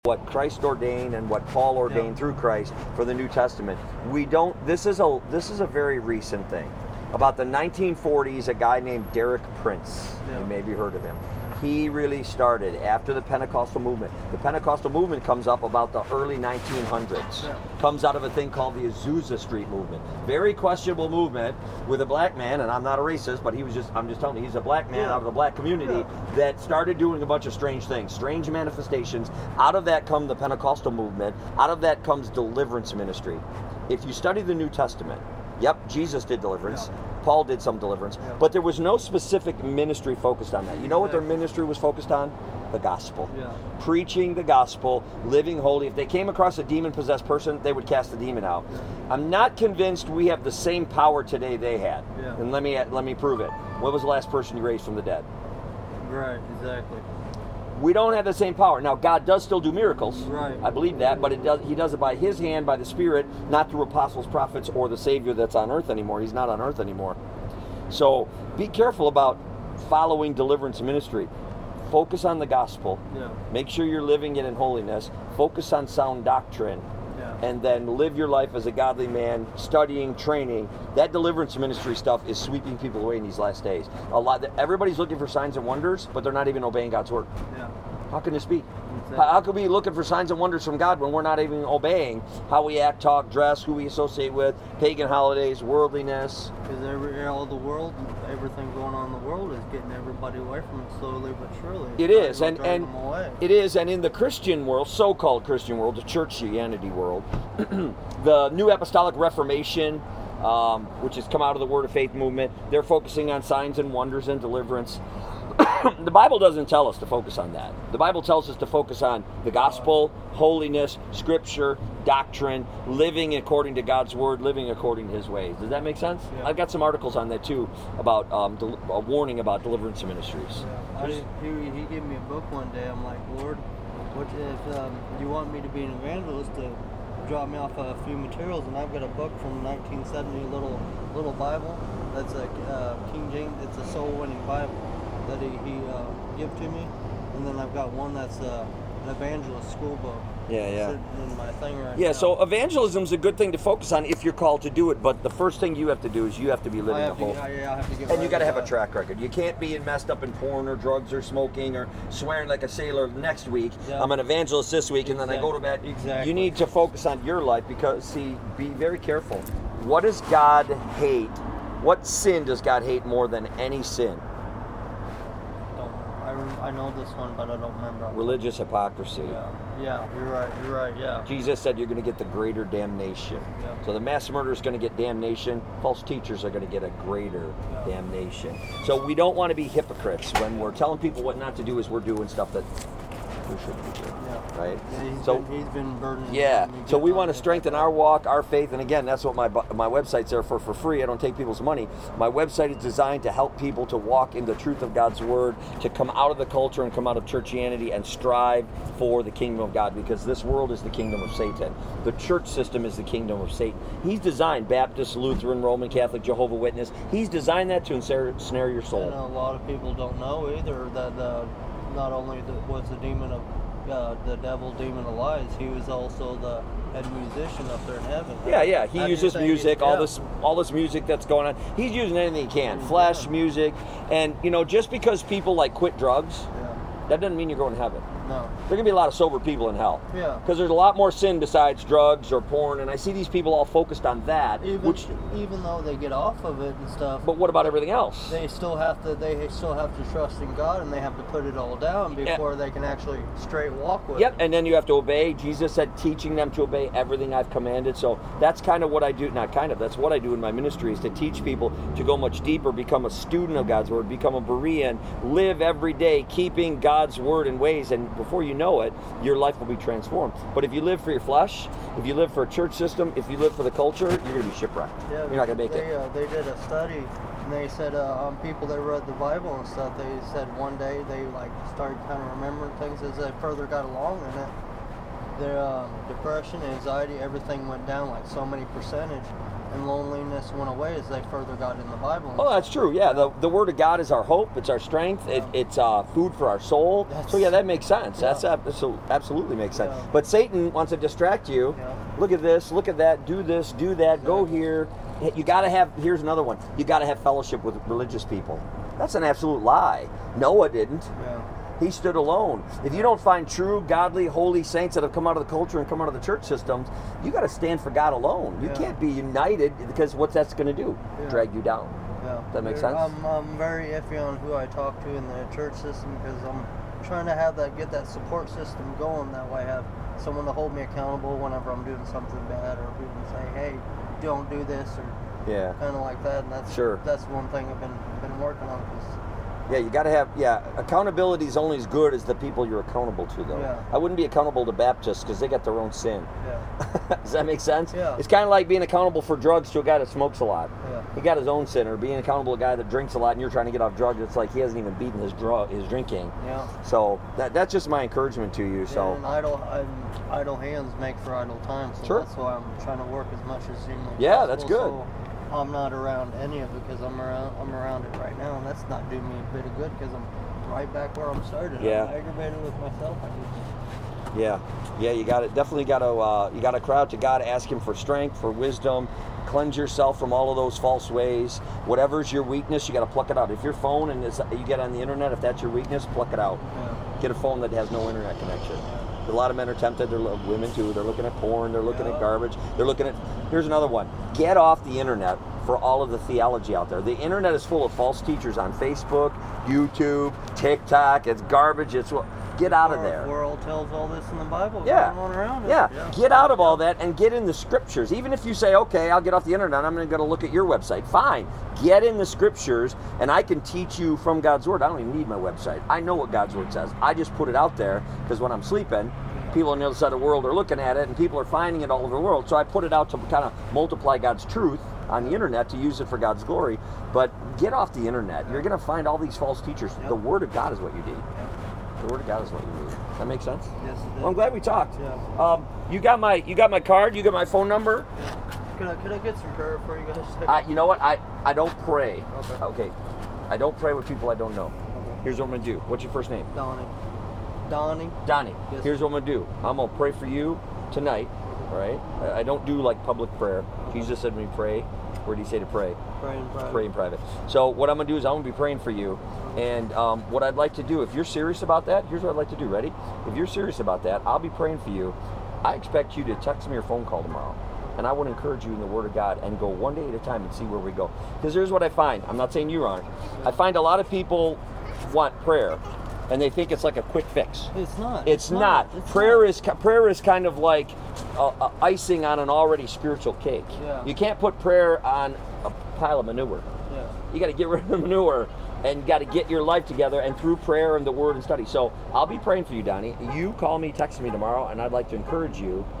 what Christ ordained and what Paul ordained through Christ for the New Testament. We don't. This is a very recent thing. About the 1940s, a guy named Derek Prince. You maybe heard of him. He really started after the Pentecostal movement. The Pentecostal movement comes up about the early 1900s. Comes out of a thing called the Azusa Street movement. Very questionable movement with a black man, and I'm not a racist, but I'm just telling you, he's a black man out of the black community that started doing a bunch of strange things, strange manifestations. Out of that come the Pentecostal movement. Out of that comes deliverance ministry. If you study the New Testament, Jesus did deliverance. Paul did some deliverance, but there was no specific ministry focused on that. You know what their ministry was focused on? The gospel. Preaching the gospel, living holy. If they came across a demon-possessed person, they would cast the demon out. I'm not convinced we have the same power today they had. And let me prove it. When was the last person you raised from the dead? Right, exactly. We don't have the same power. Now, God does still do miracles. Right. I believe that, but He does it by His hand, by the Spirit, not through apostles, prophets, or the Savior that's on earth anymore. He's not on earth anymore. So be careful about following deliverance ministry. Focus on the gospel. Make sure you're living it in holiness. Focus on sound doctrine. And then live your life as a godly man, studying, training. That deliverance ministry stuff is sweeping people away in these last days. Everybody's looking for signs and wonders, but they're not even obeying God's word. How can this be? How can we be looking for signs and wonders from God when we're not even obeying how we act, talk, dress, who we associate with, pagan holidays, worldliness? Because everything going on in the world is getting everybody away from it slowly but surely. It is, and it is, and in the Christian world, so-called Christian world, the churchianity world, the New Apostolic Reformation, which has come out of the Word of Faith movement, they're focusing on signs and wonders and deliverance. The Bible doesn't tell us to focus on that. The Bible tells us to focus on the gospel, holiness, scripture, doctrine, living according to God's word, living according to His ways. Does that make sense? I've got some articles on that too about a warning about deliverance ministries. He gave me a book one day. I'm like, Lord, what if you want me to be an evangelist, to drop me off a few materials? And I've got a book from 1970, little Bible that's a King James. It's a soul winning Bible that he gave to me, and then I've got one that's an evangelist school book. Sitting in my thing right now. So evangelism's a good thing to focus on if you're called to do it, but the first thing you have to do is you have to be living a whole. And you got to have a track record. You can't be messed up in porn or drugs or smoking or swearing like a sailor next week. I'm an evangelist this week, and then I go to bed. You need to focus on your life because, be very careful. What does God hate? What sin does God hate more than any sin? I know this one, but I don't remember. Religious hypocrisy. You're right. Jesus said you're going to get the greater damnation. So the mass murderer is going to get damnation. False teachers are going to get a greater damnation. So we don't want to be hypocrites when we're telling people what not to do. Is we're doing stuff that we shouldn't be doing. Right? He's been burdened. So we want to strengthen our walk, our faith, and again, that's what my website's there for free. I don't take people's money. My website is designed to help people to walk in the truth of God's word, to come out of the culture and come out of churchianity and strive for the kingdom of God, because this world is the kingdom of Satan. The church system is the kingdom of Satan. He's designed Baptist, Lutheran, Roman Catholic, Jehovah's Witness. He's designed that to ensnare your soul. And a lot of people don't know either that not only was the demon of the devil, demon of lies, he was also the head musician up there in heaven. He uses music, all this music that's going on. He's using anything he can, flash music, and just because people quit drugs, that doesn't mean you're going to heaven. No. There are going to be a lot of sober people in hell. Because there's a lot more sin besides drugs or porn, and I see these people all focused on that. Even though they get off of it and stuff. But what about everything else? They still have to trust in God, and they have to put it all down before they can actually straight walk with it. And then you have to obey. Jesus said, teaching them to obey everything I've commanded. So that's kind of what I do. That's what I do in my ministry, is to teach people to go much deeper, become a student of God's word, become a Berean, live every day keeping God's word and ways, and before you know it, your life will be transformed. But if you live for your flesh, if you live for a church system, if you live for the culture, you're going to be shipwrecked. You're not going to make it. They did a study, and they said on people that read the Bible and stuff, they said one day they started kind of remembering things as they further got along in it. Their depression, anxiety, everything went down so many percentage. and loneliness went away as they further got in the Bible. Oh, that's true. Yeah, the Word of God is our hope. It's our strength. It's food for our soul. So yeah, that makes sense. That's absolutely makes sense. Yeah. But Satan wants to distract you. Yeah. Look at this. Look at that. Do this. Do that. Go here. You got to have. Here's another one. You got to have fellowship with religious people. That's an absolute lie. Noah didn't. Yeah. He stood alone. If you don't find true, godly, holy saints that have come out of the culture and come out of the church systems, you got to stand for God alone. You can't be united, because what's that's going to do? Drag you down. Yeah. That makes sense? I'm very iffy on who I talk to in the church system, because I'm trying to get that support system going. That way I have someone to hold me accountable whenever I'm doing something bad, or people say, hey, don't do this, or kind of like that. And that's one thing I've been working on. Yeah, you got to have, accountability is only as good as the people you're accountable to, though. Yeah. I wouldn't be accountable to Baptists because they got their own sin. Yeah. Does that make sense? Yeah. It's kind of like being accountable for drugs to a guy that smokes a lot. Yeah. He got his own sin, or being accountable to a guy that drinks a lot and you're trying to get off drugs. It's like he hasn't even beaten his drinking. Yeah. So that's just my encouragement to you. So. And idle hands make for idle time. So that's why I'm trying to work as much as humanly possible. Yeah, that's good. So I'm not around any of it, because I'm around it right now, and that's not doing me a bit of good, because I'm right back where I'm started. Yeah. I'm aggravated with myself. Yeah, you got to definitely got to you got to cry out to God, ask Him for strength, for wisdom, cleanse yourself from all of those false ways. Whatever's your weakness, you got to pluck it out. If your phone and you get on the internet, if that's your weakness, pluck it out. Yeah. Get a phone that has no internet connection. A lot of men are tempted. Women too. They're looking at porn. They're looking at garbage. They're looking at. Here's another one. Get off the internet for all of the theology out there. The internet is full of false teachers on Facebook, YouTube, TikTok. It's garbage. Get out of there. The world tells all this in the Bible. Yeah. Going around it. Yeah. Get out of all that and get in the scriptures. Even if you say, okay, I'll get off the internet, I'm going to go look at your website. Fine. Get in the scriptures, and I can teach you from God's word. I don't even need my website. I know what God's word says. I just put it out there because when I'm sleeping, people on the other side of the world are looking at it, and people are finding it all over the world. So I put it out to kind of multiply God's truth on the internet, to use it for God's glory. But get off the internet. You're going to find all these false teachers. The word of God is what you need. The word of God is what you need. Does that make sense? Yes, it does. Well, I'm glad we talked. Yeah. You got my card. You got my phone number. Yeah. Could I get some prayer for you guys? You know what? I don't pray. Okay. I don't pray with people I don't know. Okay. Here's what I'm gonna do. What's your first name? Donnie. Donnie. Yes. Here's what I'm gonna do. I'm gonna pray for you tonight. All right. I don't do like public prayer. Jesus said when we pray. Where did He say to pray? Pray in private. Pray in private. So what I'm going to do is I'm going to be praying for you. And what I'd like to do, if you're serious about that, here's what I'd like to do. Ready? If you're serious about that, I'll be praying for you. I expect you to text me or phone call tomorrow. And I want to encourage you in the Word of God and go one day at a time and see where we go. Because here's what I find. I'm not saying you aren't. I find a lot of people want prayer, and they think it's like a quick fix. It's not. It's not. Prayer is kind of like icing on an already spiritual cake. Yeah. You can't put prayer on a pile of manure. Yeah. You got to get rid of the manure and got to get your life together, and through prayer and the Word and study. So I'll be praying for you, Donnie. You call me, text me tomorrow, and I'd like to encourage you